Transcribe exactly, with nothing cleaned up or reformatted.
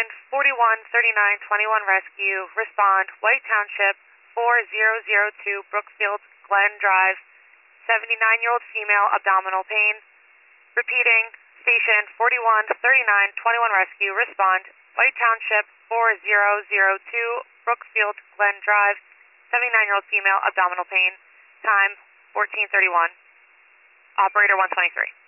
Station forty-one thirty-nine twenty-one Rescue, respond, White Township, four zero zero two Brookfield Glen Drive, seventy-nine-year-old female, abdominal pain. Repeating, Station forty-one thirty-nine twenty-one Rescue, respond, White Township, four zero zero two Brookfield Glen Drive, seventy-nine-year-old female, abdominal pain. Time, fourteen thirty-one. Operator one twenty-three.